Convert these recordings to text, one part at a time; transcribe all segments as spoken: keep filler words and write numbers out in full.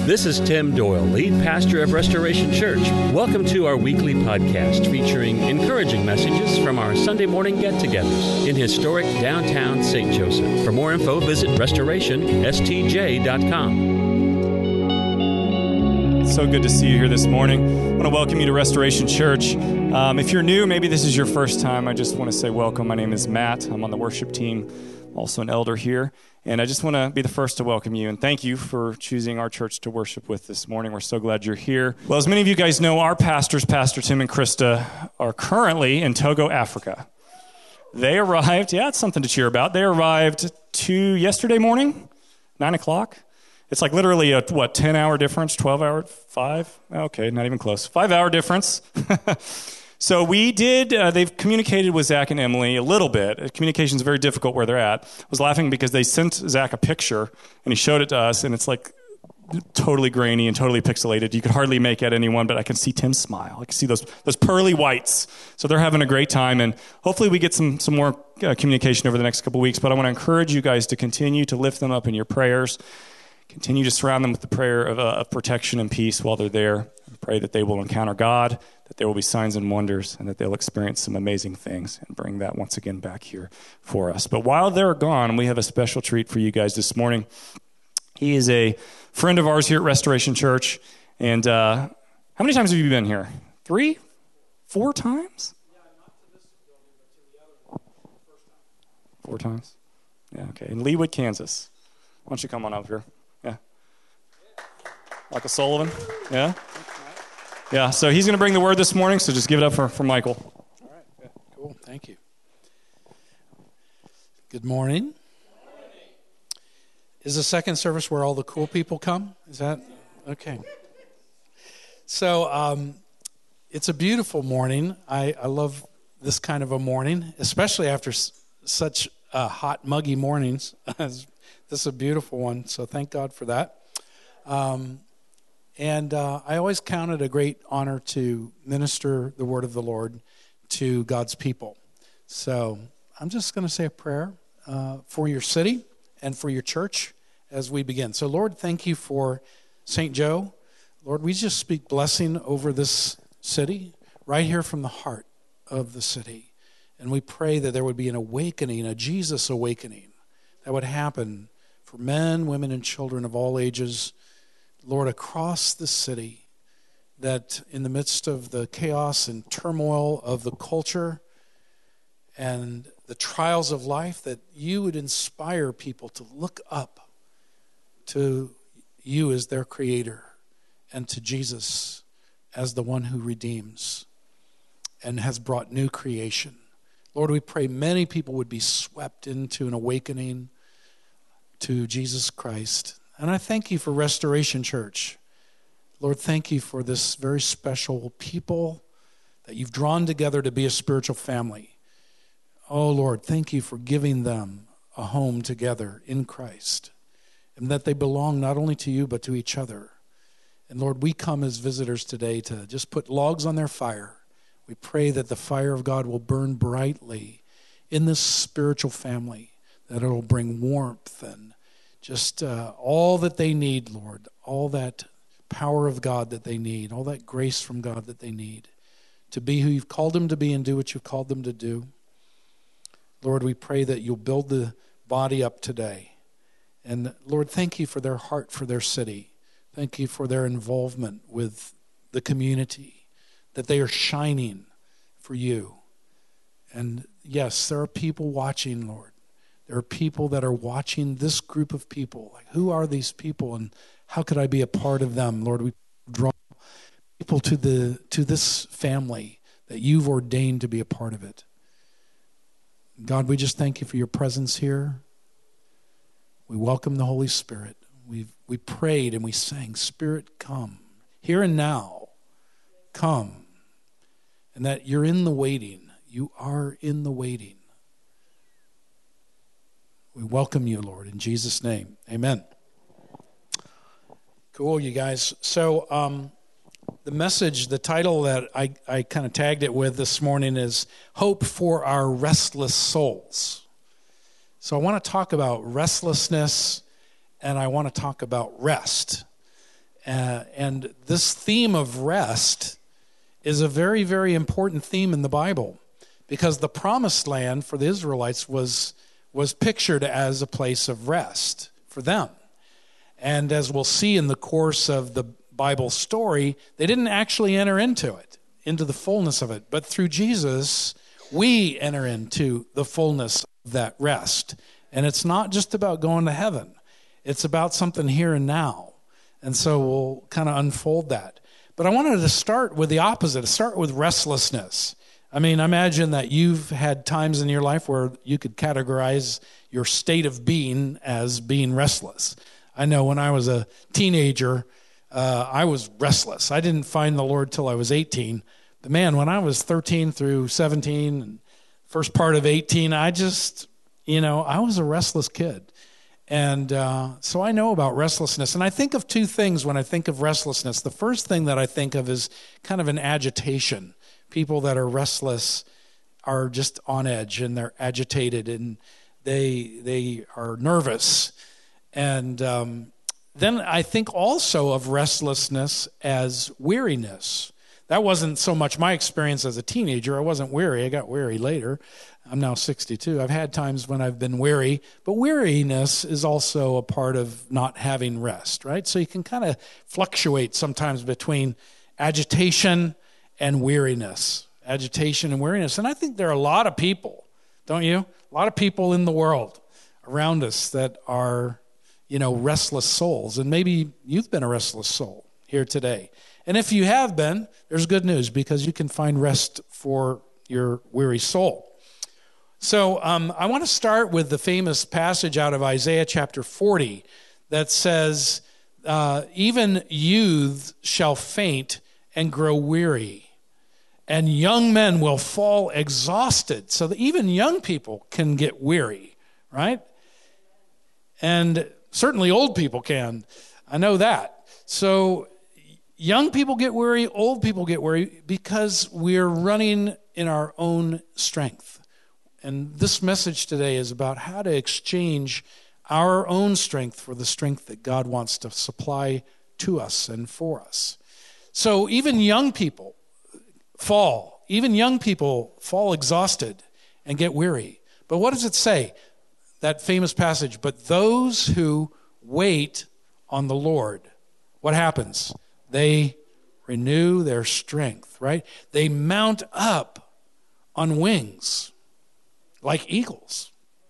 This is Tim Doyle, lead pastor of Restoration Church. Welcome to our weekly podcast featuring encouraging messages from our Sunday morning get-togethers in historic downtown Saint Joseph. For more info, visit restoration s t j dot com. It's so good to see you here this morning. I want to welcome you to Restoration Church. Um, if you're new, maybe this is your first time, I just want to say welcome. My name is Matt. I'm on the worship team, also an elder here. And I just want to be the first to welcome you and thank you for choosing our church to worship with this morning. We're so glad you're here. Well, as many of you guys know, our pastors, Pastor Tim and Krista, are currently in Togo, Africa. They arrived, yeah, it's something to cheer about. They arrived to yesterday morning, nine o'clock. It's like literally a, what, ten-hour difference, twelve-hour, five? Okay, not even close. Five-hour difference. So we did, uh, they've communicated with Zach and Emily a little bit. Communication is very difficult where they're at. I was laughing because they sent Zach a picture, and he showed it to us, and it's like totally grainy and totally pixelated. You could hardly make out anyone, but I can see Tim smile. I can see those those pearly whites. So they're having a great time, and hopefully we get some, some more uh, communication over the next couple weeks. But I want to encourage you guys to continue to lift them up in your prayers. Continue to surround them with the prayer of, uh, of protection and peace while they're there. Pray that they will encounter God, that there will be signs and wonders, and that they'll experience some amazing things and bring that once again back here for us. But while they're gone, we have a special treat for you guys this morning. He is a friend of ours here at Restoration Church. And uh, how many times have you been here? Three? Four times? Yeah, not to this building, but to the other one, the first time. Four times? Yeah, okay. In Leawood, Kansas. Why don't you come on up here? Yeah. Michael Sullivan? Yeah? Yeah, so he's going to bring the word this morning, so just give it up for, for Michael. All right, good. Cool, thank you. Good morning. Good morning. Is the second service where all the cool people come? Is that? Okay. So um, it's a beautiful morning. I, I love this kind of a morning, especially after s- such uh, hot, muggy mornings. This is a beautiful one, so thank God for that. Um And uh, I always count it a great honor to minister the word of the Lord to God's people. So I'm just going to say a prayer uh, for your city and for your church as we begin. So Lord, thank you for Saint Joe. Lord, we just speak blessing over this city right here from the heart of the city. And we pray that there would be an awakening, a Jesus awakening that would happen for men, women, and children of all ages, Lord, across the city, that in the midst of the chaos and turmoil of the culture and the trials of life, that you would inspire people to look up to you as their creator and to Jesus as the one who redeems and has brought new creation. Lord, we pray many people would be swept into an awakening to Jesus Christ. And I thank you for Restoration Church. Lord, thank you for this very special people that you've drawn together to be a spiritual family. Oh, Lord, thank you for giving them a home together in Christ, and that they belong not only to you but to each other. And Lord, we come as visitors today to just put logs on their fire. We pray that the fire of God will burn brightly in this spiritual family, that it will bring warmth and just uh, all that they need, Lord, all that power of God that they need, all that grace from God that they need to be who you've called them to be and do what you've called them to do. Lord, we pray that you'll build the body up today. And Lord, thank you for their heart for their city. Thank you for their involvement with the community, that they are shining for you. And yes, there are people watching, Lord. There are people that are watching this group of people. Like, who are these people, and how could I be a part of them? Lord, we draw people to the to this family that you've ordained to be a part of it. God, we just thank you for your presence here. We welcome the Holy Spirit. We we prayed and we sang, Spirit, come. Here and now, come. And that you're in the waiting. You are in the waiting. We welcome you, Lord, in Jesus' name. Amen. Cool, you guys. So um, the message, the title that I, I kind of tagged it with this morning is Hope for Our Restless Souls. So I want to talk about restlessness, and I want to talk about rest. Uh, and this theme of rest is a very, very important theme in the Bible, because the promised land for the Israelites was was pictured as a place of rest for them. And as we'll see in the course of the Bible story, they didn't actually enter into it, into the fullness of it. But through Jesus, we enter into the fullness of that rest. And it's not just about going to heaven. It's about something here and now. And so we'll kind of unfold that. But I wanted to start with the opposite, to start with restlessness. I mean, imagine that you've had times in your life where you could categorize your state of being as being restless. I know when I was a teenager, uh, I was restless. I didn't find the Lord till I was eighteen. But man, when I was thirteen through seventeen, and first part of eighteen, I just, you know, I was a restless kid. And uh, so I know about restlessness. And I think of two things when I think of restlessness. The first thing that I think of is kind of an agitation. People that are restless are just on edge, and they're agitated, and they they are nervous. And um, then I think also of restlessness as weariness. That wasn't so much my experience as a teenager. I wasn't weary. I got weary later. I'm now sixty-two. I've had times when I've been weary, but weariness is also a part of not having rest, right? So you can kind of fluctuate sometimes between agitation and weariness, agitation and weariness. And I think there are a lot of people, don't you? A lot of people in the world around us that are, you know, restless souls. And maybe you've been a restless soul here today. And if you have been, there's good news, because you can find rest for your weary soul. So um, I want to start with the famous passage out of Isaiah chapter forty that says, uh, even youths shall faint and grow weary, and young men will fall exhausted. So that even young people can get weary, right? And certainly old people can. I know that. So young people get weary, old people get weary, because we're running in our own strength. And this message today is about how to exchange our own strength for the strength that God wants to supply to us and for us. So even young people fall. Even young people fall exhausted and get weary. But what does it say? That famous passage, but those who wait on the Lord, what happens? They renew their strength, right? They mount up on wings like eagles,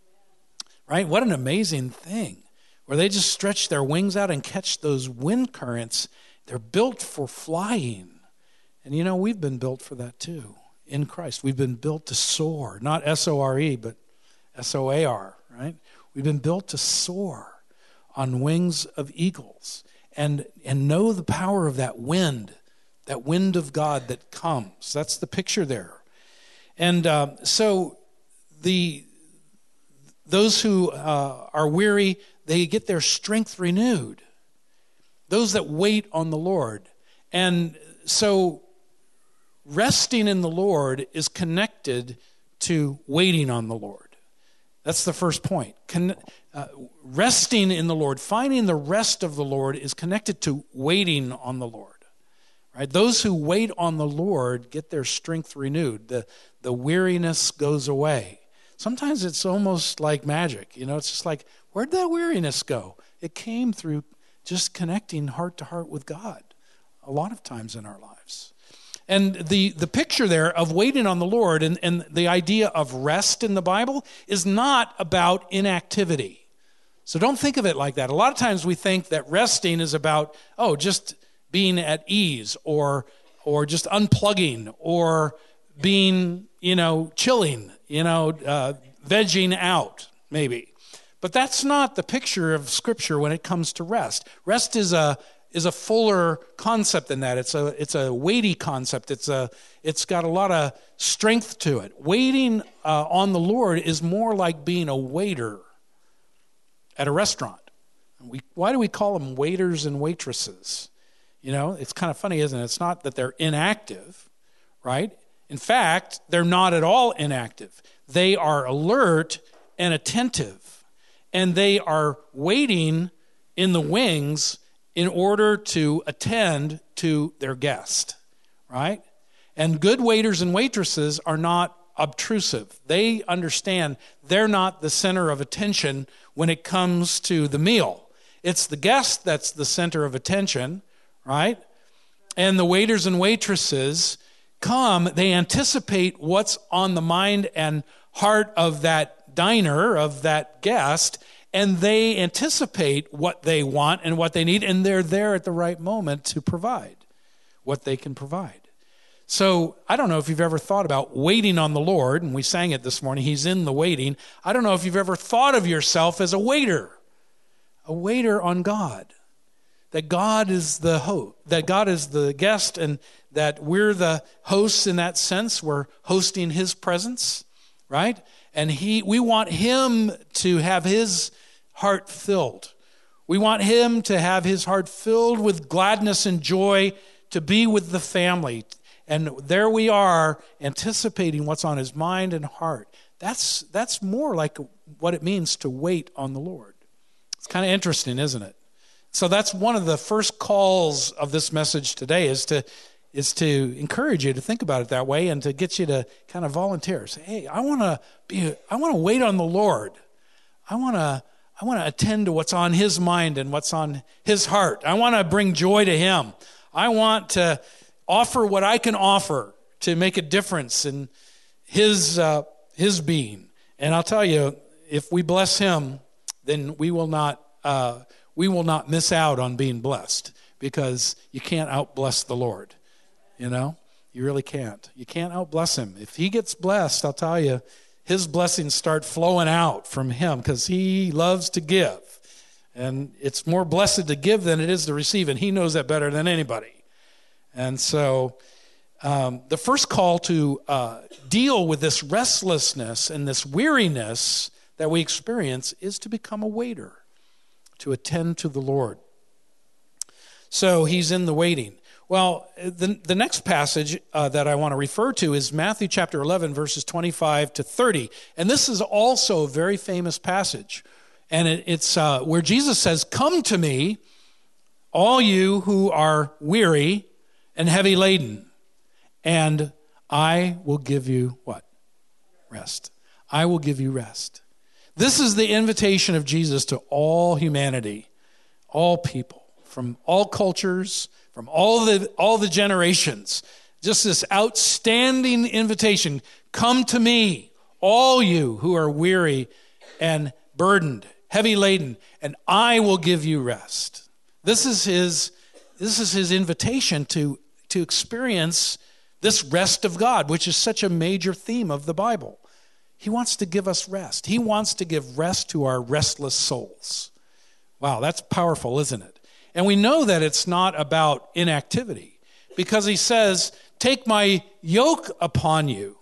right? What an amazing thing, where they just stretch their wings out and catch those wind currents. They're built for flying. And you know, we've been built for that too in Christ. We've been built to soar, not S O R E, but S O A R, right? We've been built to soar on wings of eagles and, and know the power of that wind, that wind of God that comes. That's the picture there. And uh, so the those who uh, are weary, they get their strength renewed. Those that wait on the Lord. And so resting in the Lord is connected to waiting on the Lord. That's the first point. Con- uh, resting in the Lord, finding the rest of the Lord is connected to waiting on the Lord. Right? Those who wait on the Lord get their strength renewed. The, the weariness goes away. Sometimes it's almost like magic. You know, it's just like, where'd that weariness go? It came through just connecting heart to heart with God a lot of times in our lives. And the, the picture there of waiting on the Lord and, and the idea of rest in the Bible is not about inactivity. So don't think of it like that. A lot of times we think that resting is about, oh, just being at ease or or just unplugging or being, you know, chilling, you know, uh, vegging out maybe. But that's not the picture of Scripture when it comes to rest. Rest is a is a fuller concept than that. It's a it's a weighty concept. It's a it's got a lot of strength to it. Waiting uh, on the Lord is more like being a waiter at a restaurant. We why do we call them waiters and waitresses? You know, it's kind of funny, isn't it? It's not that they're inactive, right? In fact, they're not at all inactive. They are alert and attentive, and they are waiting in the wings in order to attend to their guest, right? And good waiters and waitresses are not obtrusive. They understand they're not the center of attention when it comes to the meal. It's the guest that's the center of attention, right? And the waiters and waitresses come, they anticipate what's on the mind and heart of that diner, of that guest, and they anticipate what they want and what they need, and they're there at the right moment to provide what they can provide. So I don't know if you've ever thought about waiting on the Lord, and we sang it this morning, He's in the waiting. I don't know if you've ever thought of yourself as a waiter, a waiter on God, that God is the host, that God is the guest, and that we're the hosts in that sense. We're hosting His presence, right? And he, we want Him to have His heart filled. We want Him to have His heart filled with gladness and joy to be with the family. And there we are, anticipating what's on His mind and heart. That's that's more like what it means to wait on the Lord. It's kind of interesting, isn't it? So that's one of the first calls of this message today, is to is to encourage you to think about it that way, and to get you to kind of volunteer. Say, hey, I want to be I want to wait on the Lord. I want to I want to attend to what's on His mind and what's on His heart. I want to bring joy to Him. I want to offer what I can offer to make a difference in his uh, his being. And I'll tell you, if we bless Him, then we will not uh, we will not miss out on being blessed, because you can't out-bless the Lord. You know, you really can't. You can't out-bless Him. If He gets blessed, I'll tell you, His blessings start flowing out from Him, because He loves to give. And it's more blessed to give than it is to receive, and He knows that better than anybody. And so um, the first call to uh, deal with this restlessness and this weariness that we experience is to become a waiter, to attend to the Lord. So He's in the waiting. Well, the, the next passage uh, that I want to refer to is Matthew chapter eleven, verses twenty-five to thirty. And this is also a very famous passage. And it, it's uh, where Jesus says, "Come to me, all you who are weary and heavy laden, and I will give you" what? Rest. I will give you rest. This is the invitation of Jesus to all humanity, all people, from all cultures, from all the all the generations. Just this outstanding invitation: come to me, all you who are weary and burdened, heavy laden, and I will give you rest. This is his this is his invitation to to experience this rest of God, which is such a major theme of the Bible. He wants to give us rest. He wants to give rest to our restless souls. Wow, that's powerful, isn't it? And we know that it's not about inactivity, because He says, "Take my yoke upon you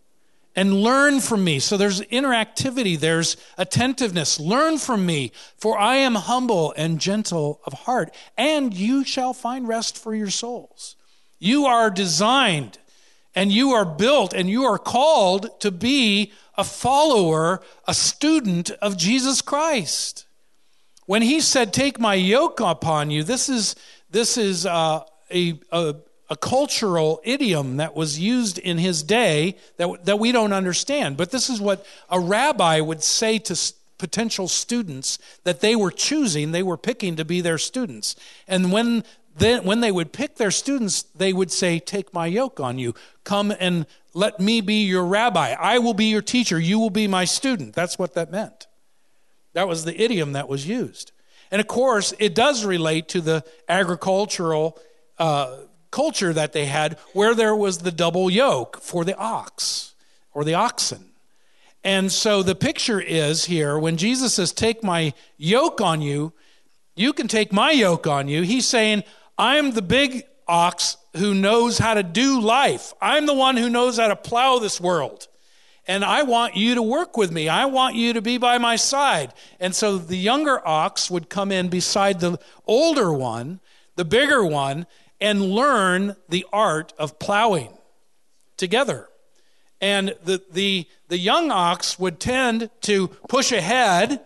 and learn from me." So there's interactivity, there's attentiveness. Learn from me, for I am humble and gentle of heart, and you shall find rest for your souls. You are designed, and you are built, and you are called to be a follower, a student of Jesus Christ. When He said, "Take my yoke upon you," this is this is uh, a, a a cultural idiom that was used in His day that that we don't understand. But this is what a rabbi would say to potential students that they were choosing, they were picking to be their students. And when Then when they would pick their students, they would say, "Take my yoke on you. Come and let me be your rabbi. I will be your teacher. You will be my student." That's what that meant. That was the idiom that was used. And of course, it does relate to the agricultural uh, culture that they had, where there was the double yoke for the ox or the oxen. And so the picture is here, when Jesus says, "Take my yoke on you," you can take my yoke on you. He's saying, I'm the big ox who knows how to do life. I'm the one who knows how to plow this world. And I want you to work with me. I want you to be by my side. And so the younger ox would come in beside the older one, the bigger one, and learn the art of plowing together. And the the, the young ox would tend to push ahead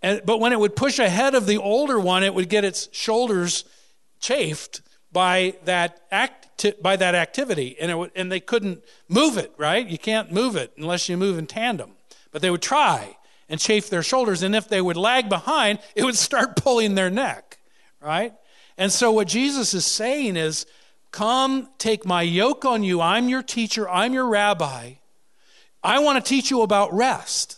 And, but when it would push ahead of the older one, it would get its shoulders chafed by that act, by that activity, and it would, and they couldn't move it, right? You can't move it unless you move in tandem. But they would try and chafe their shoulders, and if they would lag behind, it would start pulling their neck, right? And so what Jesus is saying is, come, take my yoke on you. I'm your teacher. I'm your rabbi. I want to teach you about rest.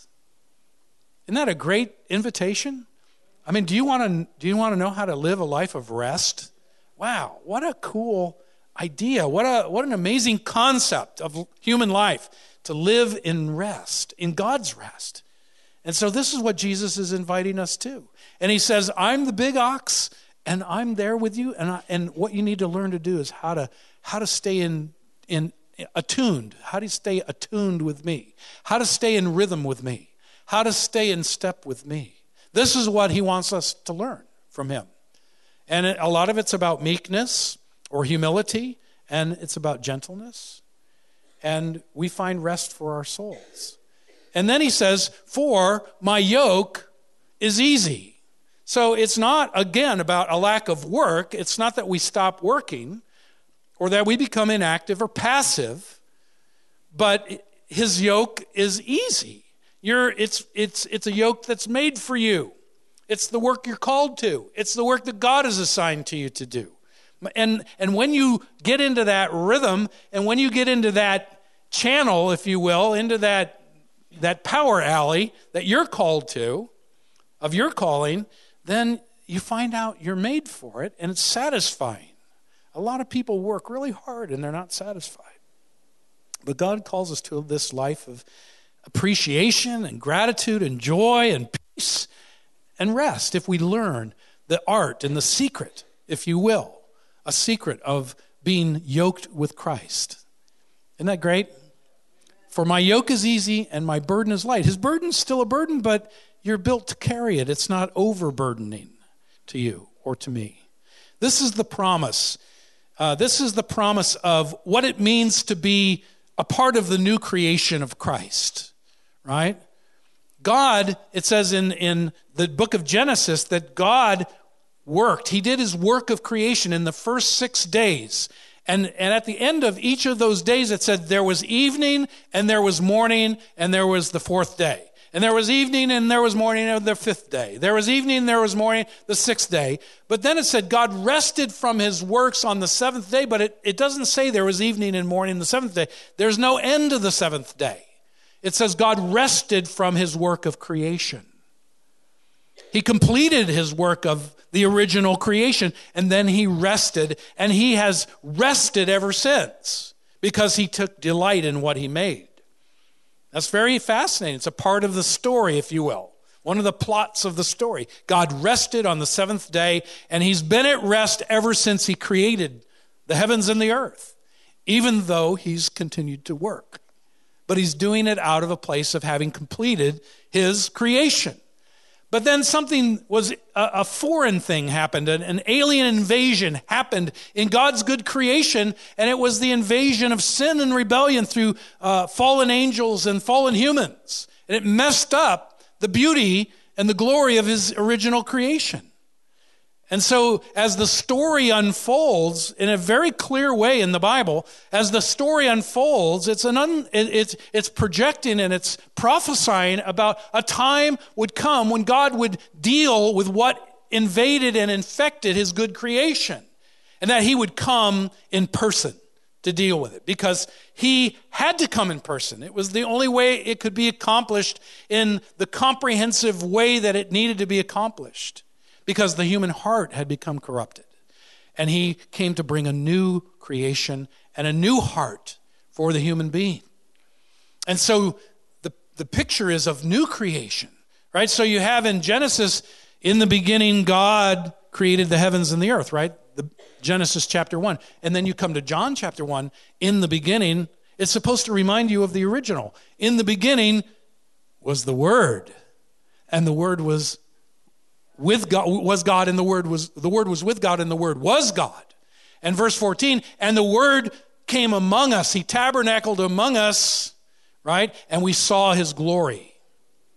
Isn't that a great invitation? I mean, do you want to do you want to know how to live a life of rest? Wow, what a cool idea. What a what an amazing concept of human life, to live in rest, in God's rest. And so this is what Jesus is inviting us to. And he says, I'm the big ox, and I'm there with you, and I, and what you need to learn to do is how to how to stay in in attuned, how to stay attuned with me, how to stay in rhythm with me, how to stay in step with me. This is what he wants us to learn from him. And a lot of it's about meekness or humility, and it's about gentleness. And we find rest for our souls. And then he says, for my yoke is easy. So it's not, again, about a lack of work. It's not that we stop working or that we become inactive or passive, but his yoke is easy. You're, it's, it's, it's a yoke that's made for you. It's the work you're called to. It's the work that God has assigned to you to do. And, and when you get into that rhythm, and when you get into that channel, if you will, into that, that power alley that you're called to, of your calling, then you find out you're made for it, and it's satisfying. A lot of people work really hard, and they're not satisfied. But God calls us to this life of appreciation and gratitude and joy and peace and rest if we learn the art and the secret, if you will, a secret of being yoked with Christ. Isn't that great? For my yoke is easy and my burden is light. His burden's still a burden, but you're built to carry it. It's not overburdening to you or to me. This is the promise. Uh, this is the promise of what it means to be a part of the new creation of Christ, right? God, it says in, in the book of Genesis that God worked. He did his work of creation in the first six days. And, and at the end of each of those days, it said there was evening and there was morning and there was the fourth day. And there was evening and there was morning on the fifth day. There was evening and there was morning the sixth day. But then it said God rested from his works on the seventh day, but it, it doesn't say there was evening and morning the seventh day. There's no end to the seventh day. It says God rested from his work of creation. He completed his work of the original creation, and then he rested, and he has rested ever since because he took delight in what he made. That's very fascinating. It's a part of the story, if you will. One of the plots of the story. God rested on the seventh day, and he's been at rest ever since he created the heavens and the earth, even though he's continued to work. But he's doing it out of a place of having completed his creation. But then something was, a, a foreign thing happened. An, an alien invasion happened in God's good creation, and it was the invasion of sin and rebellion through uh, fallen angels and fallen humans. And it messed up the beauty and the glory of his original creation. And so as the story unfolds in a very clear way in the Bible, as the story unfolds, it's an un, it's it's projecting and it's prophesying about a time would come when God would deal with what invaded and infected his good creation, and that he would come in person to deal with it, because he had to come in person. It was the only way it could be accomplished in the comprehensive way that it needed to be accomplished. Because the human heart had become corrupted. And he came to bring a new creation and a new heart for the human being. And so the, the picture is of new creation, right? So you have in Genesis, in the beginning, God created the heavens and the earth, right? The Genesis chapter one. And then you come to John chapter one, in the beginning, it's supposed to remind you of the original. In the beginning was the Word, and the Word was with God, was God, and the Word was the Word was with God, and the Word was God. And verse fourteen, and the Word came among us. He tabernacled among us, right? And we saw his glory.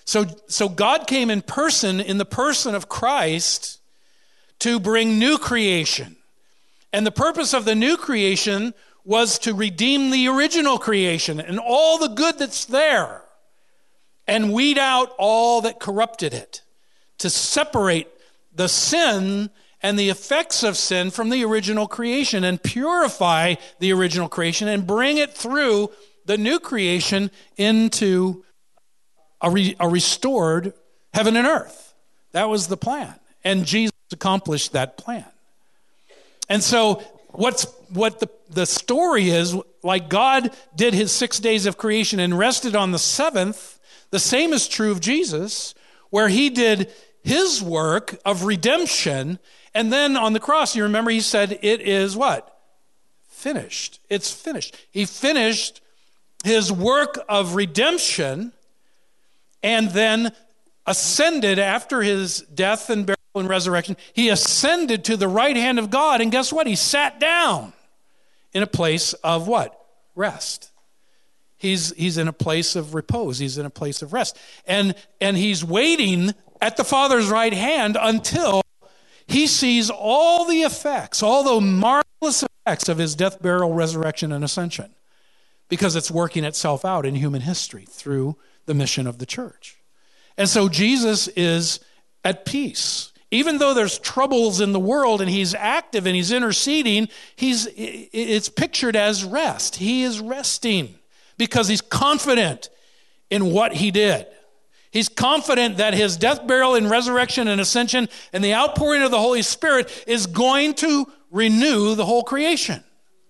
So, so God came in person, in the person of Christ, to bring new creation. And the purpose of the new creation was to redeem the original creation and all the good that's there, and weed out all that corrupted it, to separate the sin and the effects of sin from the original creation and purify the original creation and bring it through the new creation into a, re, a restored heaven and earth. That was the plan. And Jesus accomplished that plan. And so what's what the, the story is, like God did his six days of creation and rested on the seventh, the same is true of Jesus, where he did his work of redemption. And then on the cross, you remember he said, it is what? Finished. It's finished. He finished his work of redemption and then ascended after his death and burial and resurrection. He ascended to the right hand of God, and guess what? He sat down in a place of what? Rest. He's he's in a place of repose. He's in a place of rest. And, and he's waiting at the Father's right hand until he sees all the effects, all the marvelous effects of his death, burial, resurrection, and ascension, because it's working itself out in human history through the mission of the church. And so Jesus is at peace. Even though there's troubles in the world and he's active and he's interceding, he's it's pictured as rest. He is resting because he's confident in what he did. He's confident that his death, burial, and resurrection and ascension and the outpouring of the Holy Spirit is going to renew the whole creation.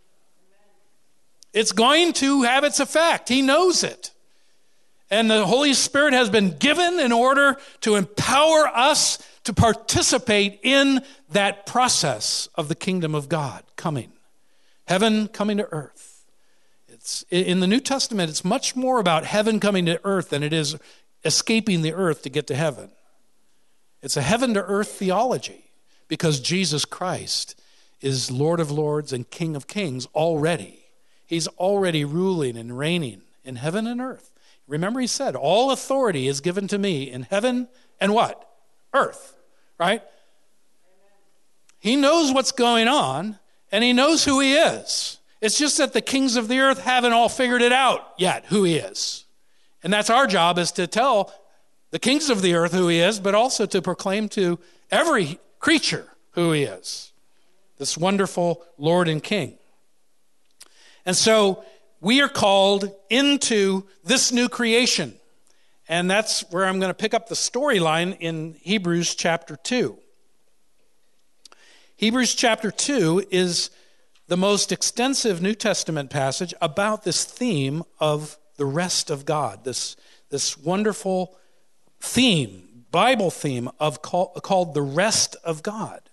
It's going to have its effect. He knows it. And the Holy Spirit has been given in order to empower us to participate in that process of the kingdom of God coming. Heaven coming to earth. It's in the New Testament, it's much more about heaven coming to earth than it is escaping the earth to get to heaven. It's a heaven to earth theology because Jesus Christ is Lord of Lords and King of Kings already. He's already ruling and reigning in heaven and earth. Remember he said, all authority is given to me in heaven and what? Earth, right? He knows what's going on and he knows who he is. It's just that the kings of the earth haven't all figured it out yet, who he is. And that's our job, is to tell the kings of the earth who he is, but also to proclaim to every creature who he is. This wonderful Lord and King. And so we are called into this new creation. And that's where I'm going to pick up the storyline in Hebrews chapter two. Hebrews chapter two is the most extensive New Testament passage about this theme of the rest of God, this, this wonderful theme, Bible theme of call, called the rest of God.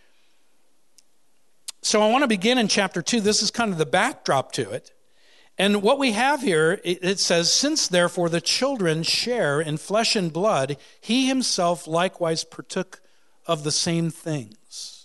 So I want to begin in chapter two. This is kind of the backdrop to it. And what we have here, it says, since therefore the children share in flesh and blood, he himself likewise partook of the same things.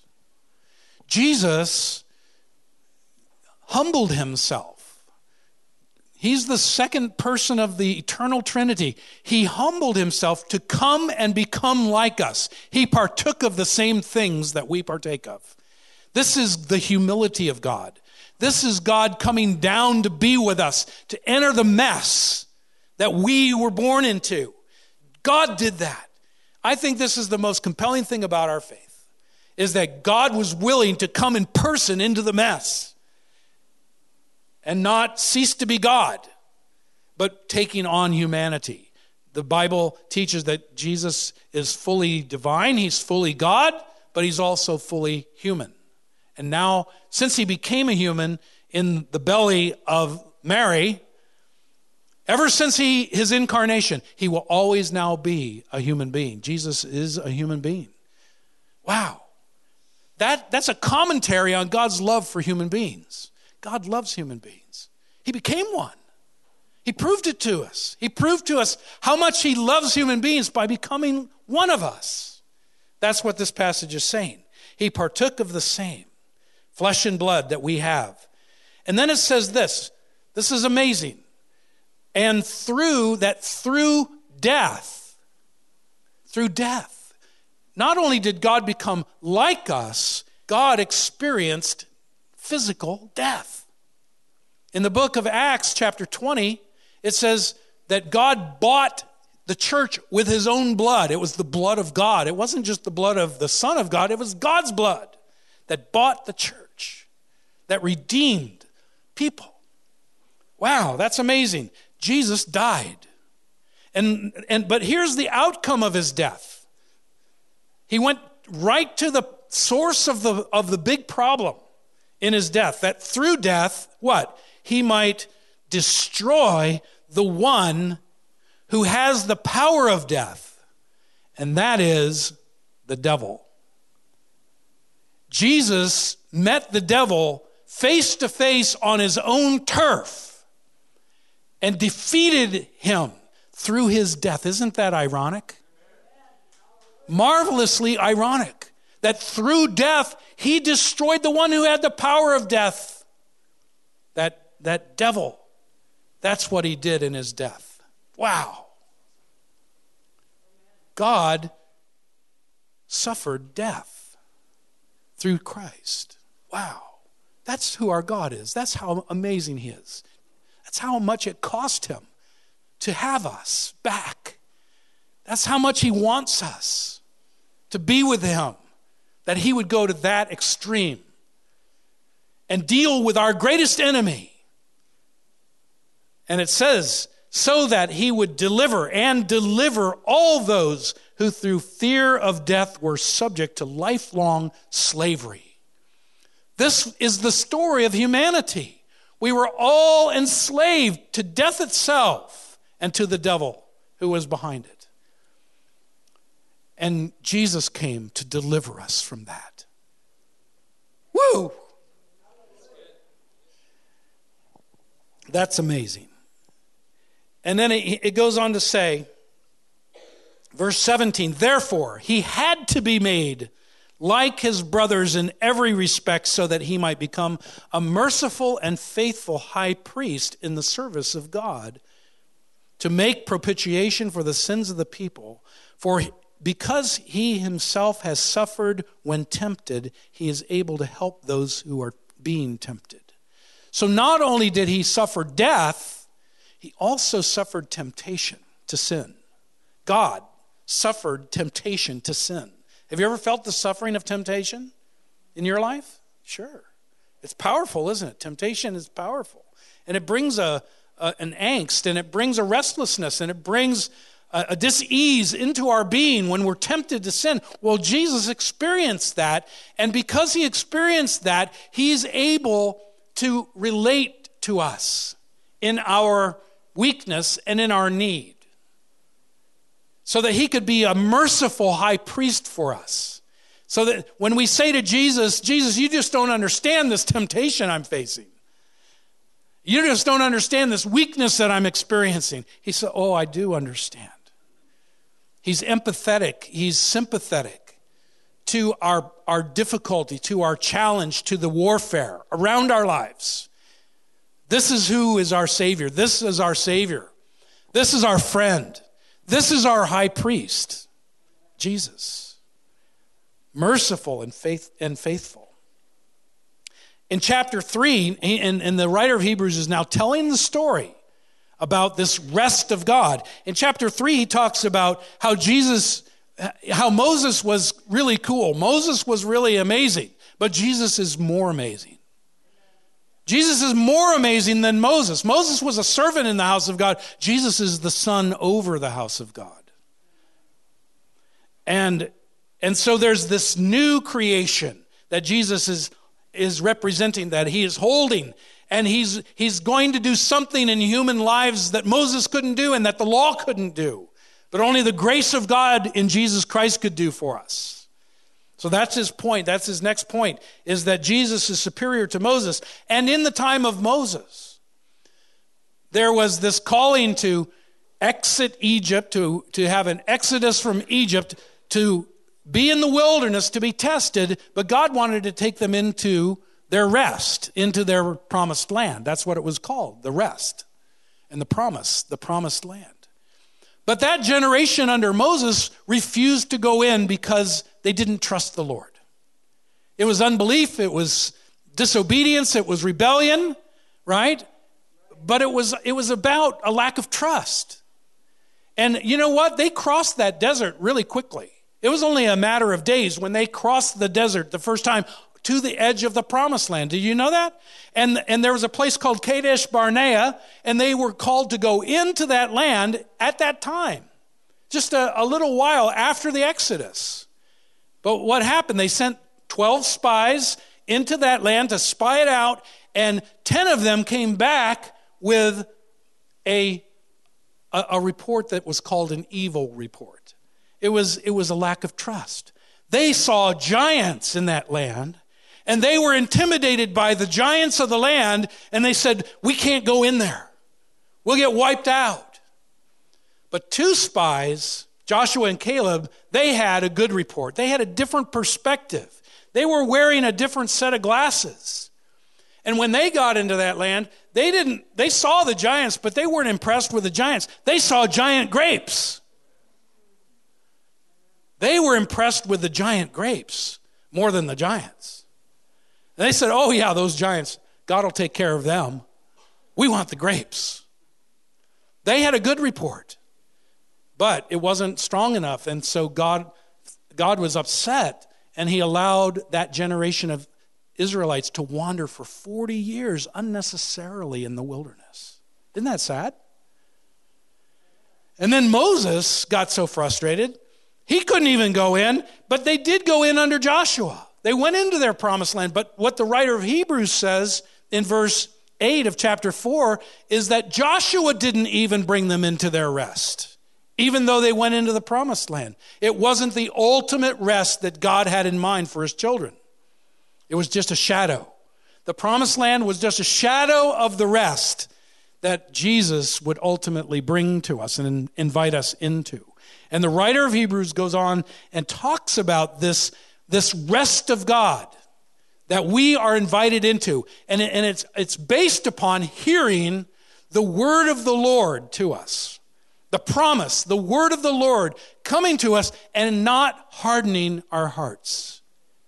Jesus humbled himself. He's the second person of the eternal Trinity. He humbled himself to come and become like us. He partook of the same things that we partake of. This is the humility of God. This is God coming down to be with us, to enter the mess that we were born into. God did that. I think this is the most compelling thing about our faith, is that God was willing to come in person into the mess and not cease to be God, but taking on humanity. The Bible teaches that Jesus is fully divine, he's fully God, but he's also fully human. And now, since he became a human in the belly of Mary, ever since he his incarnation, he will always now be a human being. Jesus is a human being. Wow. That, that's a commentary on God's love for human beings. God loves human beings. He became one. He proved it to us. He proved to us how much he loves human beings by becoming one of us. That's what this passage is saying. He partook of the same flesh and blood that we have. And then it says this, this is amazing. And through that, through death, through death. Not only did God become like us, God experienced physical death. In the book of Acts, chapter twenty, it says that God bought the church with his own blood. It was the blood of God. It wasn't just the blood of the Son of God. It was God's blood that bought the church, that redeemed people. Wow, that's amazing. Jesus died. And, and but here's the outcome of his death. He went right to the source of the of the big problem in his death, that through death, what? He might destroy the one who has the power of death, and that is the devil. Jesus met the devil face to face on his own turf and defeated him through his death. Isn't that ironic? Marvelously ironic that through death he destroyed the one who had the power of death. That, that devil. That's what he did in his death. Wow. God suffered death through Christ. Wow. That's who our God is. That's how amazing he is. That's how much it cost him to have us back. That's how much he wants us to be with him, that he would go to that extreme and deal with our greatest enemy. And it says, so that he would deliver and deliver all those who through fear of death were subject to lifelong slavery. This is the story of humanity. We were all enslaved to death itself and to the devil who was behind it. And Jesus came to deliver us from that. Woo! That's amazing. And then it, it goes on to say, verse seventeen, therefore, he had to be made like his brothers in every respect so that he might become a merciful and faithful high priest in the service of God to make propitiation for the sins of the people. For because he himself has suffered when tempted, he is able to help those who are being tempted. So not only did he suffer death, he also suffered temptation to sin. God suffered temptation to sin. Have you ever felt the suffering of temptation in your life? Sure. It's powerful, isn't it? Temptation is powerful. And it brings a, a an angst, and it brings a restlessness, and it brings a, a dis-ease into our being when we're tempted to sin. Well, Jesus experienced that, and because he experienced that, he's able to relate to us in our weakness and in our need, so that he could be a merciful high priest for us. So that when we say to Jesus, Jesus, you just don't understand this temptation I'm facing. You just don't understand this weakness that I'm experiencing. He said, oh, I do understand. He's empathetic. He's sympathetic to our, our difficulty, to our challenge, to the warfare around our lives. This is who is our Savior. This is our Savior. This is our friend. This is our high priest, Jesus. Merciful and faith and faithful. In chapter three, and, and the writer of Hebrews is now telling the story about this rest of God. In chapter three, he talks about how Jesus, how Moses was really cool. Moses was really amazing, but Jesus is more amazing. Jesus is more amazing than Moses. Moses was a servant in the house of God. Jesus is the son over the house of God. And, and so there's this new creation that Jesus is, is representing, that he is holding. And he's, he's going to do something in human lives that Moses couldn't do and that the law couldn't do. But only the grace of God in Jesus Christ could do for us. So that's his point. That's his next point, is that Jesus is superior to Moses. And in the time of Moses, there was this calling to exit Egypt, to, to have an exodus from Egypt, to be in the wilderness, to be tested. But God wanted to take them into their rest, into their promised land. That's what it was called, the rest. And the promise, the promised land. But that generation under Moses refused to go in because they didn't trust the Lord. It was unbelief, it was disobedience, it was rebellion, right? But it was it was about a lack of trust. And you know what? They crossed that desert really quickly. It was only a matter of days when they crossed the desert the first time to the edge of the promised land. Did you know that? And, and there was a place called Kadesh Barnea, and they were called to go into that land at that time, just a, a little while after the Exodus. But what happened? They sent twelve spies into that land to spy it out, and ten of them came back with a, a, a report that was called an evil report. It was, it was a lack of trust. They saw giants in that land, and they were intimidated by the giants of the land, and they said, we can't go in there. We'll get wiped out. But two spies, Joshua and Caleb, they had a good report. They had a different perspective. They were wearing a different set of glasses. And when they got into that land, they didn't, they saw the giants, but they weren't impressed with the giants. They saw giant grapes. They were impressed with the giant grapes more than the giants. And they said, oh yeah, those giants, God will take care of them. We want the grapes. They had a good report, but it wasn't strong enough. And so God, God was upset, and he allowed that generation of Israelites to wander for forty years unnecessarily in the wilderness. Isn't that sad? And then Moses got so frustrated, he couldn't even go in, but they did go in under Joshua. They went into their promised land, but what the writer of Hebrews says in verse eight of chapter four is that Joshua didn't even bring them into their rest, even though they went into the promised land. It wasn't the ultimate rest that God had in mind for his children. It was just a shadow. The promised land was just a shadow of the rest that Jesus would ultimately bring to us and invite us into. And the writer of Hebrews goes on and talks about this This rest of God that we are invited into. And, it, and it's, it's based upon hearing the word of the Lord to us. The promise, the word of the Lord coming to us and not hardening our hearts.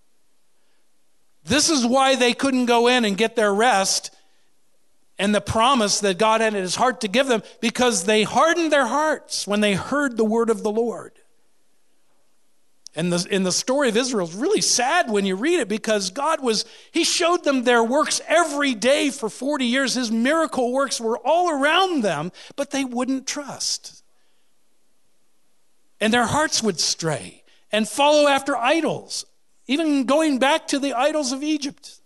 This is why they couldn't go in and get their rest and the promise that God had in his heart to give them, because they hardened their hearts when they heard the word of the Lord. And the, in the story of Israel, it's really sad when you read it, because God was, he showed them their works every day for forty years. His miracle works were all around them, but they wouldn't trust. And their hearts would stray and follow after idols, even going back to the idols of Egypt.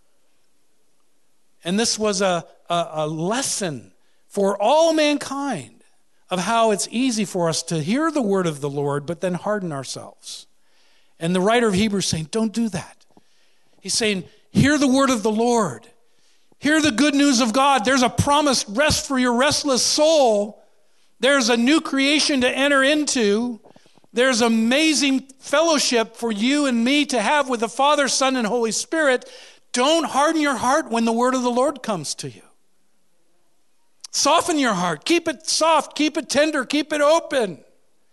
And this was a, a, a lesson for all mankind of how it's easy for us to hear the word of the Lord, but then harden ourselves. And the writer of Hebrews is saying, don't do that. He's saying, hear the word of the Lord. Hear the good news of God. There's a promised rest for your restless soul. There's a new creation to enter into. There's amazing fellowship for you and me to have with the Father, Son, and Holy Spirit. Don't harden your heart when the word of the Lord comes to you. Soften your heart. Keep it soft. Keep it tender. Keep it open.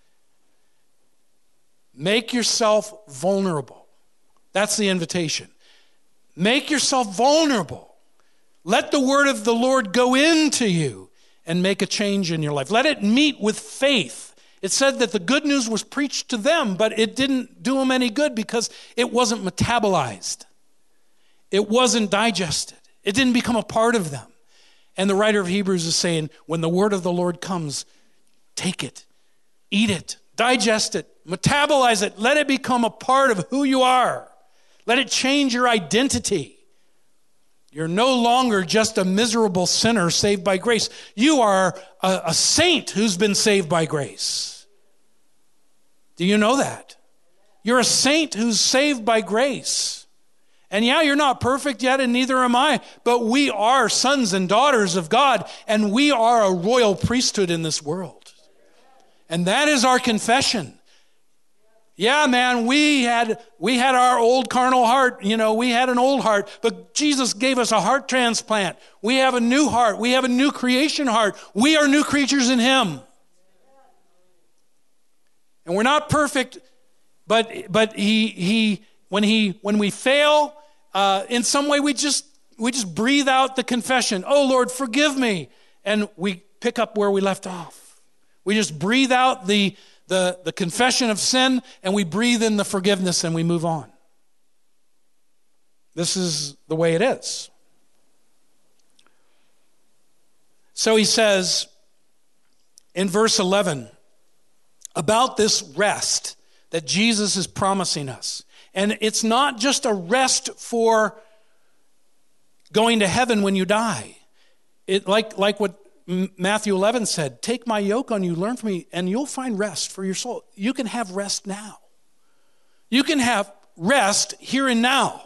Make yourself vulnerable. That's the invitation. Make yourself vulnerable. Let the word of the Lord go into you and make a change in your life. Let it meet with faith. It said that the good news was preached to them, but it didn't do them any good because it wasn't metabolized. It wasn't digested. It didn't become a part of them. And the writer of Hebrews is saying, when the word of the Lord comes, take it, eat it, digest it, metabolize it. Let it become a part of who you are. Let it change your identity. You're no longer just a miserable sinner saved by grace. You are a, a saint who's been saved by grace. Do you know that? You're a saint who's saved by grace. And yeah, you're not perfect yet, and neither am I, but we are sons and daughters of God, and we are a royal priesthood in this world. And that is our confession. Yeah, man, we had we had our old carnal heart, you know, we had an old heart, but Jesus gave us a heart transplant. We have a new heart. We have a new creation heart. We are new creatures in him. And we're not perfect, but but he he when he when we fail uh, in some way, we just we just breathe out the confession. Oh Lord, forgive me, and we pick up where we left off. We just breathe out the the the confession of sin, and we breathe in the forgiveness, and we move on. This is the way it is. So he says in verse eleven about this rest that Jesus is promising us. And it's not just a rest for going to heaven when you die. It like like what Matthew eleven said, take my yoke on you, learn from me, and you'll find rest for your soul. You can have rest now. You can have rest here and now.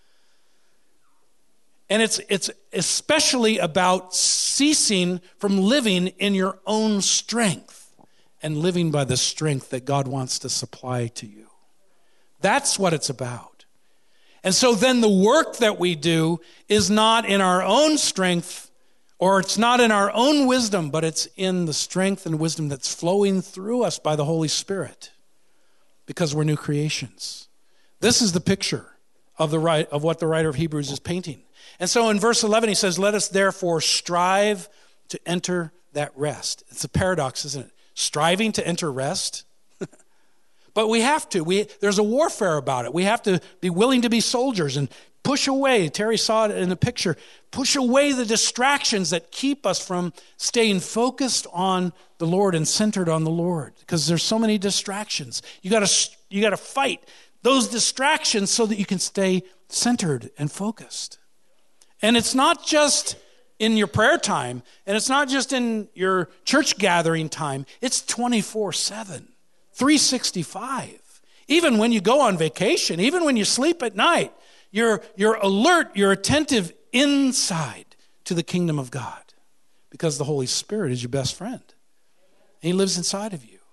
And it's it's especially about ceasing from living in your own strength and living by the strength that God wants to supply to you. That's what it's about. And so then the work that we do is not in our own strength, or it's not in our own wisdom, but it's in the strength and wisdom that's flowing through us by the Holy Spirit, because we're new creations. This is the picture of the right of what the writer of Hebrews is painting. And so in verse eleven, he says, let us therefore strive to enter that rest. It's a paradox, isn't it? Striving to enter rest. But we have to. We, there's a warfare about it. We have to be willing to be soldiers and push away. Terry saw it in the picture. Push away the distractions that keep us from staying focused on the Lord and centered on the Lord. Because there's so many distractions. You got to you got to fight those distractions so that you can stay centered and focused. And it's not just in your prayer time, and it's not just in your church gathering time. It's twenty-four seven, three sixty-five. Even when you go on vacation, even when you sleep at night, you're, you're alert, you're attentive inside to the kingdom of God, because the Holy Spirit is your best friend. And he lives inside of you.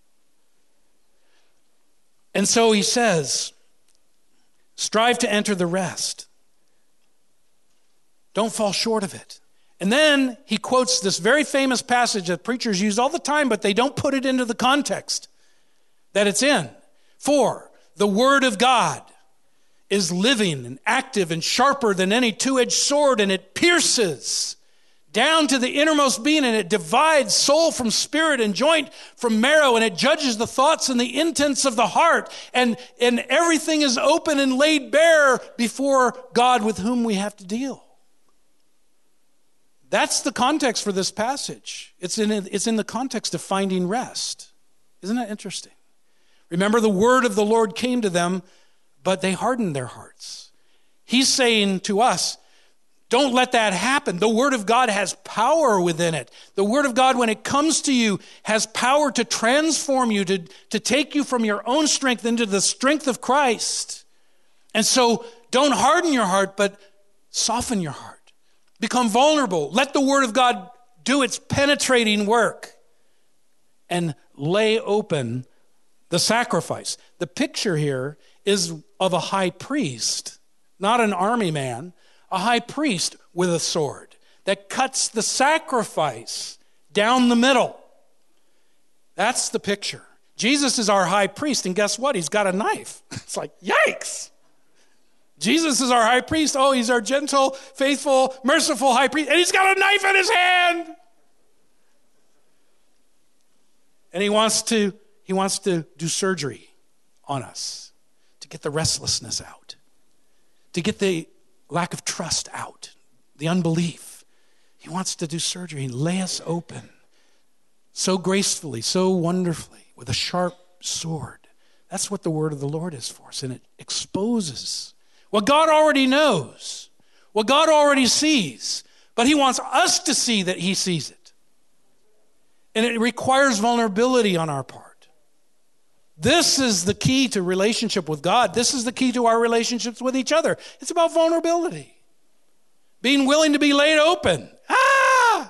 And so he says, strive to enter the rest. Don't fall short of it. And then he quotes this very famous passage that preachers use all the time, but they don't put it into the context that it's in. For the word of God is living and active and sharper than any two-edged sword, and it pierces down to the innermost being, and it divides soul from spirit and joint from marrow, and it judges the thoughts and the intents of the heart, and, and everything is open and laid bare before God with whom we have to deal. That's the context for this passage. It's in, it's in the context of finding rest. Isn't that interesting? Remember, the word of the Lord came to them, but they hardened their hearts. He's saying to us, don't let that happen. The word of God has power within it. The word of God, when it comes to you, has power to transform you, to, to take you from your own strength into the strength of Christ. And so don't harden your heart, but soften your heart. Become vulnerable. Let the word of God do its penetrating work and lay open the sacrifice. The picture here is of a high priest, not an army man, a high priest with a sword that cuts the sacrifice down the middle. That's the picture. Jesus is our high priest, and guess what? He's got a knife. It's like, yikes! Jesus is our high priest. Oh, he's our gentle, faithful, merciful high priest. And he's got a knife in his hand. And he wants to, he wants to do surgery on us to get the restlessness out, to get the lack of trust out, the unbelief. He wants to do surgery and lay us open so gracefully, so wonderfully, with a sharp sword. That's what the word of the Lord is for us, and it exposes what God already knows, what God already sees, but he wants us to see that he sees it. And it requires vulnerability on our part. This is the key to relationship with God. This is the key to our relationships with each other. It's about vulnerability. Being willing to be laid open. Ah!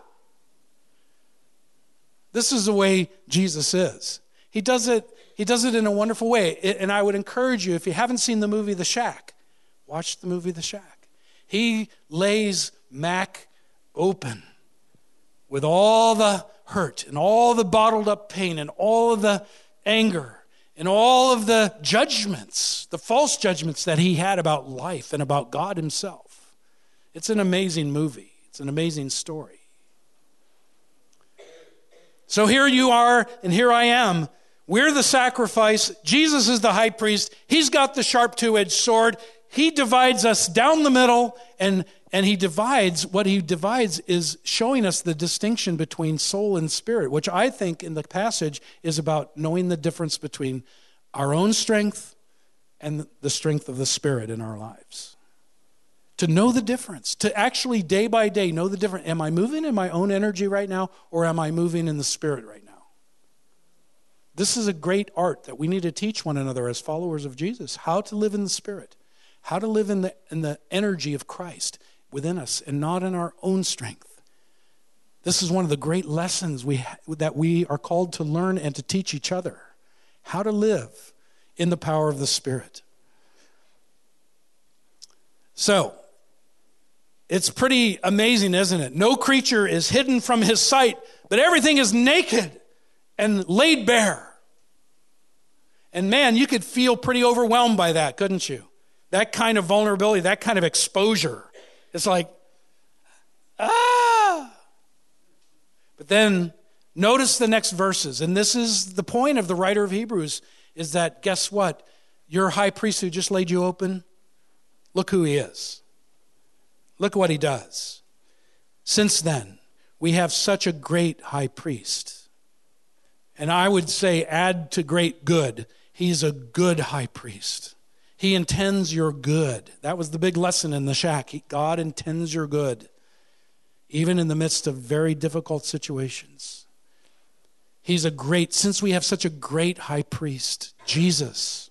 This is the way Jesus is. He does it, he does it in a wonderful way. And I would encourage you, if you haven't seen the movie The Shack, watch the movie The Shack. He lays Mac open with all the hurt and all the bottled up pain and all of the anger, and all of the judgments, the false judgments that he had about life and about God himself. It's an amazing movie. It's an amazing story. So here you are, and here I am. We're the sacrifice. Jesus is the high priest. He's got the sharp two-edged sword. He divides us down the middle, and, and he divides, what he divides is showing us the distinction between soul and spirit, which I think in the passage is about knowing the difference between our own strength and the strength of the Spirit in our lives. To know the difference, to actually day by day know the difference. Am I moving in my own energy right now, or am I moving in the Spirit right now? This is a great art that we need to teach one another as followers of Jesus, how to live in the Spirit, how to live in the, in the energy of Christ within us and not in our own strength. This is one of the great lessons we that we are called to learn and to teach each other, how to live in the power of the Spirit. So, it's pretty amazing, isn't it? No creature is hidden from his sight, but everything is naked and laid bare. And man, you could feel pretty overwhelmed by that, couldn't you? That kind of vulnerability, that kind of exposure. It's like, ah! But then notice the next verses. And this is the point of the writer of Hebrews, is that guess what? Your high priest who just laid you open, look who he is. Look what he does. Since then, we have such a great high priest. And I would say add to great good, he's a good high priest. He intends your good. That was the big lesson in the shack. He, God intends your good, even in the midst of very difficult situations. He's a great, since we have such a great high priest, Jesus,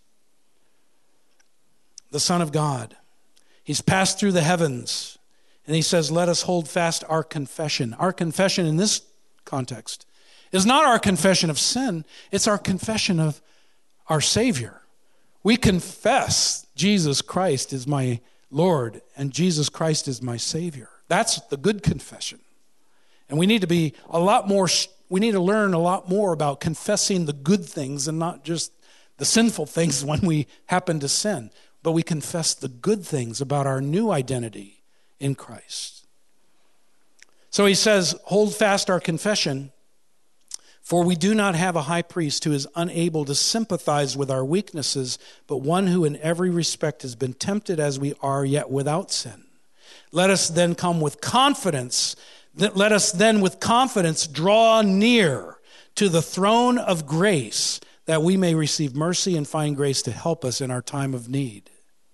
the Son of God, he's passed through the heavens, and he says, let us hold fast our confession. Our confession in this context is not our confession of sin, it's our confession of our Savior. We confess Jesus Christ is my Lord and Jesus Christ is my Savior. That's the good confession. And we need to be a lot more, we need to learn a lot more about confessing the good things and not just the sinful things when we happen to sin. But we confess the good things about our new identity in Christ. So he says, hold fast our confession, for we do not have a high priest who is unable to sympathize with our weaknesses, but one who in every respect has been tempted as we are, yet without sin. Let us then come with confidence, let us then with confidence draw near to the throne of grace, that we may receive mercy and find grace to help us in our time of need.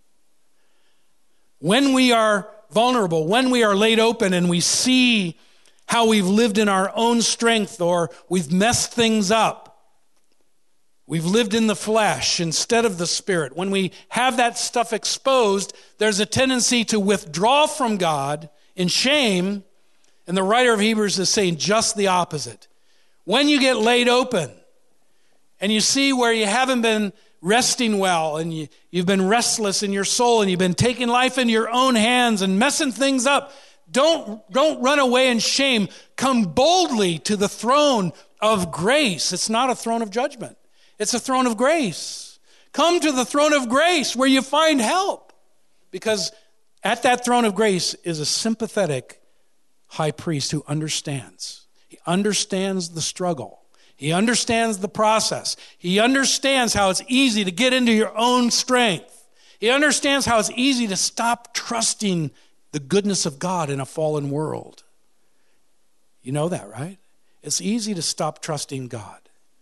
When we are vulnerable, when we are laid open and we see how we've lived in our own strength or we've messed things up, we've lived in the flesh instead of the Spirit, when we have that stuff exposed, there's a tendency to withdraw from God in shame, and the writer of Hebrews is saying just the opposite. When you get laid open and you see where you haven't been resting well, and you, you've been restless in your soul, and you've been taking life into your own hands and messing things up, don't, don't run away in shame. Come boldly to the throne of grace. It's not a throne of judgment. It's a throne of grace. Come to the throne of grace where you find help, because at that throne of grace is a sympathetic high priest who understands. He understands the struggle. He understands the process. He understands how it's easy to get into your own strength. He understands how it's easy to stop trusting the goodness of God in a fallen world. You know that, right? It's easy to stop trusting God.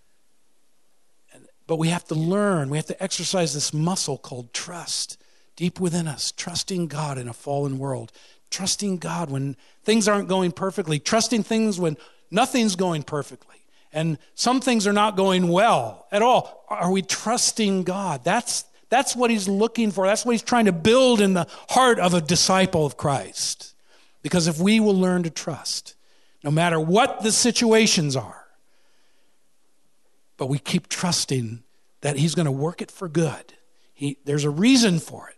But we have to learn, we have to exercise this muscle called trust deep within us, trusting God in a fallen world, trusting God when things aren't going perfectly, trusting things when nothing's going perfectly. And some things are not going well at all. Are we trusting God? That's, that's what he's looking for. That's what he's trying to build in the heart of a disciple of Christ. Because if we will learn to trust, no matter what the situations are, but we keep trusting that he's going to work it for good, he, there's a reason for it,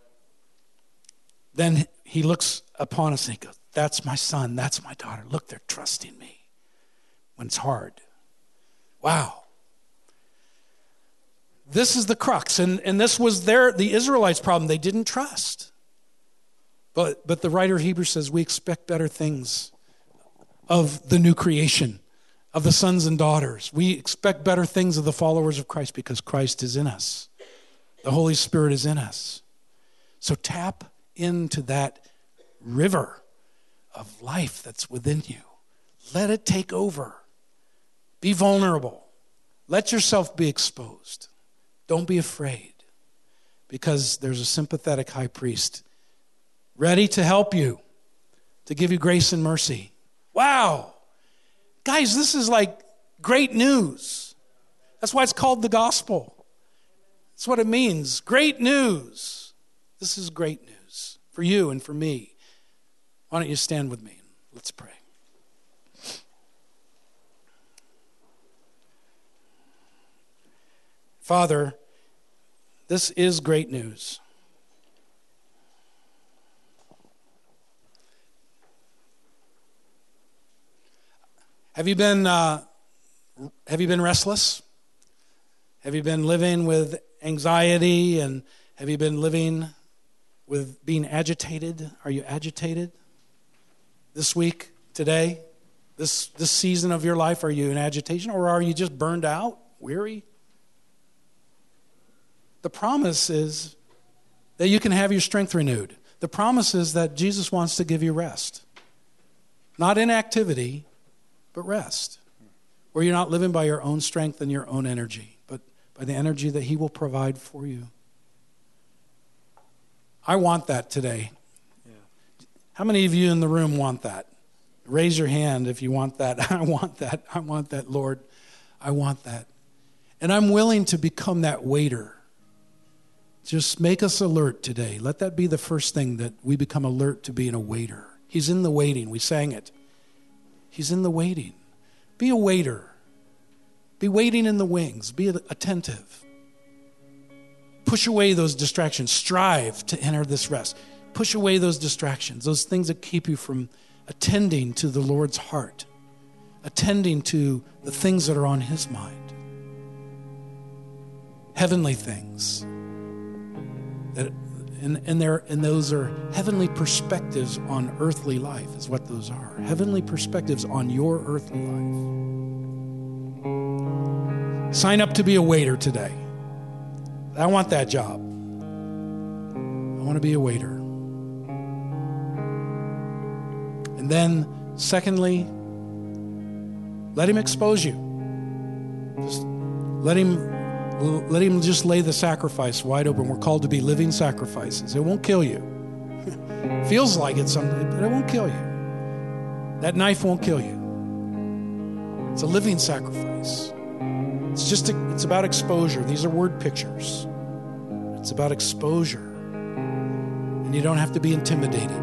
then he looks upon us and he goes, that's my son, that's my daughter. Look, they're trusting me when it's hard. Wow. This is the crux, and, and this was their the Israelites' problem. They didn't trust. But but the writer of Hebrews says we expect better things of the new creation, of the sons and daughters. We expect better things of the followers of Christ because Christ is in us. The Holy Spirit is in us. So tap into that river of life that's within you. Let it take over. Be vulnerable. Let yourself be exposed. Don't be afraid, because there's a sympathetic high priest ready to help you, to give you grace and mercy. Wow. Guys, this is like great news. That's why it's called the gospel. That's what it means. Great news. This is great news for you and for me. Why don't you stand with me? Let's pray. Father, this is great news. Have you been uh, have you been restless? Have you been living with anxiety, and have you been living with being agitated? Are you agitated this week, today, this this season of your life? Are you in agitation, or are you just burned out, weary? The promise is that you can have your strength renewed. The promise is that Jesus wants to give you rest. Not inactivity, but rest. Where you're not living by your own strength and your own energy, but by the energy that he will provide for you. I want that today. Yeah. How many of you in the room want that? Raise your hand if you want that. I want that. I want that, Lord. I want that. And I'm willing to become that waiter. Just make us alert today. Let that be the first thing, that we become alert to being a waiter. He's in the waiting. We sang it. He's in the waiting. Be a waiter. Be waiting in the wings. Be attentive. Push away those distractions. Strive to enter this rest. Push away those distractions, those things that keep you from attending to the Lord's heart, attending to the things that are on his mind. Heavenly things. That, and, and, there, and those are heavenly perspectives on earthly life, is what those are. Heavenly perspectives on your earthly life. Sign up to be a waiter today. I want that job. I want to be a waiter. And then, secondly, let him expose you. Just let him... Let him just lay the sacrifice wide open. We're called to be living sacrifices. It won't kill you. Feels like it something, but it won't kill you. That knife won't kill you. It's a living sacrifice. It's just a, it's about exposure. These are word pictures. It's about exposure. And you don't have to be intimidated.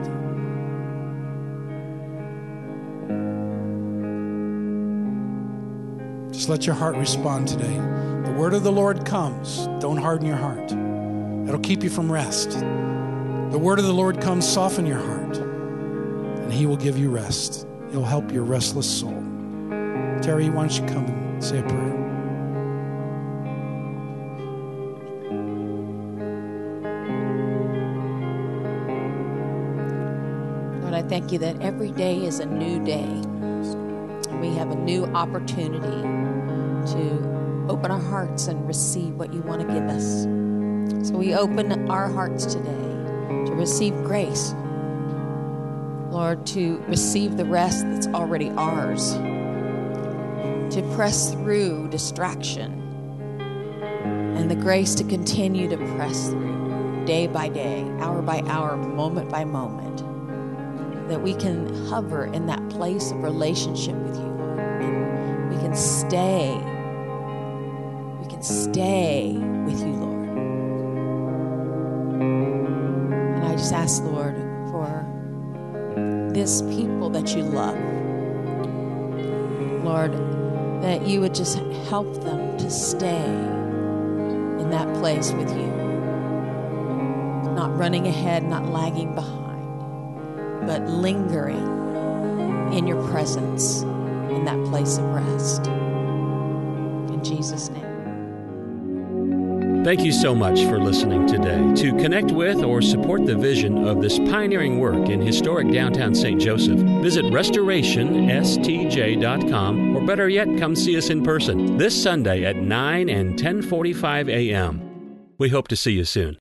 Just let your heart respond today. The word of the Lord comes. Don't harden your heart. It'll keep you from rest. The word of the Lord comes. Soften your heart. And he will give you rest. He'll help your restless soul. Terry, why don't you come and say a prayer? Lord, I thank you that every day is a new day. We have a new opportunity to open our hearts and receive what you want to give us. So we open our hearts today to receive grace. Lord, to receive the rest that's already ours. To press through distraction. And the grace to continue to press through day by day, hour by hour, moment by moment. That we can hover in that place of relationship with you, Lord. And we can stay. We can stay with you, Lord. And I just ask, Lord, for this people that you love, Lord, that you would just help them to stay in that place with you. Not running ahead, not lagging behind, but lingering in your presence in that place of rest. In Jesus' name. Thank you so much for listening today. To connect with or support the vision of this pioneering work in historic downtown Saint Joseph, visit restoration s t j dot com, or better yet, come see us in person this Sunday at nine and ten forty-five a.m. We hope to see you soon.